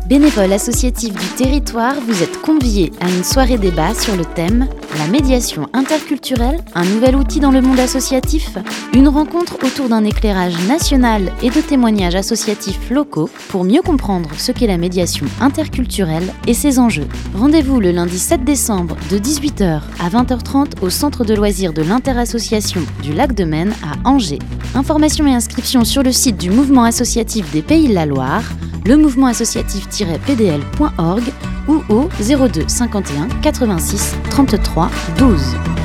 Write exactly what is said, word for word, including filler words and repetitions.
Bénévoles associatifs du territoire, vous êtes conviés à une soirée débat sur le thème « La médiation interculturelle, un nouvel outil dans le monde associatif ?» Une rencontre autour d'un éclairage national et de témoignages associatifs locaux pour mieux comprendre ce qu'est la médiation interculturelle et ses enjeux. Rendez-vous le lundi sept décembre de dix-huit heures à vingt heures trente au centre de loisirs de l'Interassociation du Lac de Maine à Angers. Informations et inscriptions sur le site du Mouvement associatif des Pays de la Loire, le mouvement associatif tiret p d l point org ou au zéro deux cinquante et un quatre-vingt-six trente-trois douze.